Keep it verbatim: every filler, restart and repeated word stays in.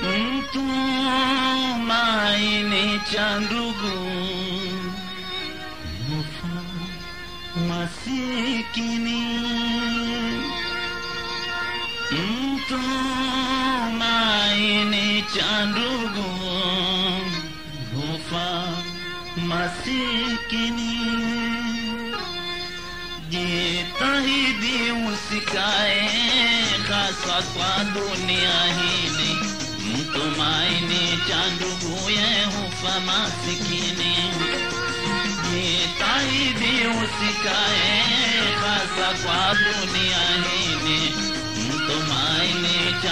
Mtumaini cha ndugu hufa masikini. Mtumaini cha ndugu hufa masikini. Jitahidi usikae hasa kwa dunia hili. Mtumaini cha nduguye hufa masikini. Jitahidi usikae hasa kwa dunia hili. Mtumaini